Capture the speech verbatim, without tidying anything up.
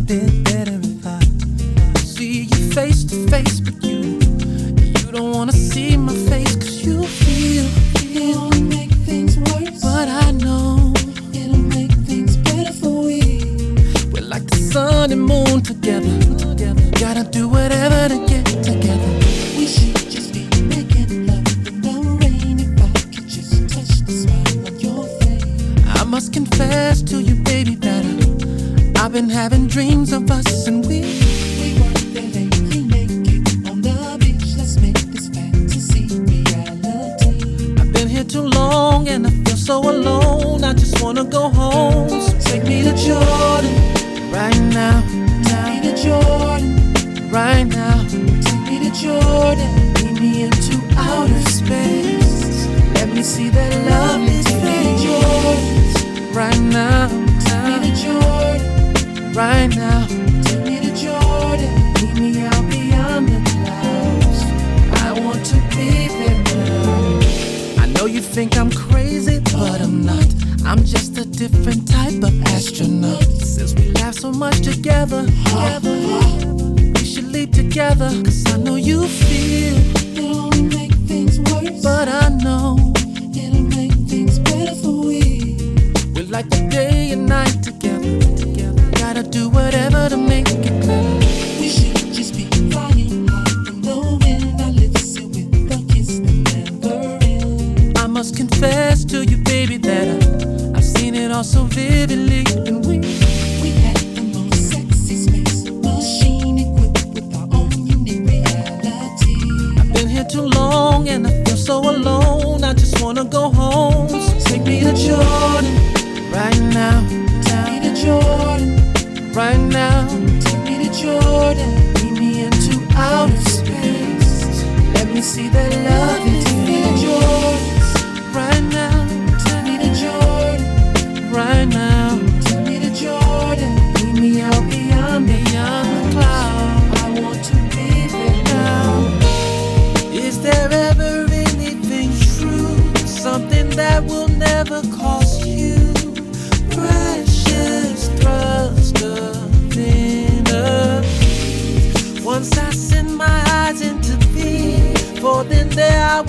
been better if I see you face to face, but you, you don't wanna see my face, cause you feel, It'll only make things worse, but I know it'll make things better for we. we're like the sun and moon together, together. Gotta do whatever to get together. We should just be making love in the rain. If I could just touch the smile on your face. I must confess to you, baby, that I, I've been having dreams of us and we We were there lately naked on the beach. Let's make this fantasy reality. I've been here too long and I feel so alone. I just wanna go home. So take me to Jordan right now, Take me now, to Jordan, right now. take me to Jordan. Lead me into outer space. Let me see that lovely Take me to face Jordan, right now, take me to now, Jordan, right now. take me to Jordan. Lead me out beyond the clouds. I want to be there now. I know you think I'm crazy, but I'm not. I'm just a different type of astronaut. Since we laugh so much together, together, we should leave together. Cause I know you feel, It'll only make things worse, but I know it'll make things better for we. we're like the day and night together, together. Gotta do whatever to make it clear. We should just be flying high in the wind. Our lips sealed with a kiss that never ends. I must confess to you, baby, that I, I've seen it all so vividly. And we, We had the most sexy space machine equipped with our own unique reality. I've been here too long and I feel so alone. I just wanna go home. So take me to Jordan right now, Take me now, to Jordan, right now. take me to Jordan. Lead me into outer space. Let me see that love in Take me to you Jordan, right now, take me to Jordan, right now. take me to Jordan. Lead me out beyond, beyond the clouds. I want to be there now. Is there ever anything true? Something that will never cost you? Precious thrust of inner. Once I send my eyes into thee, for then there I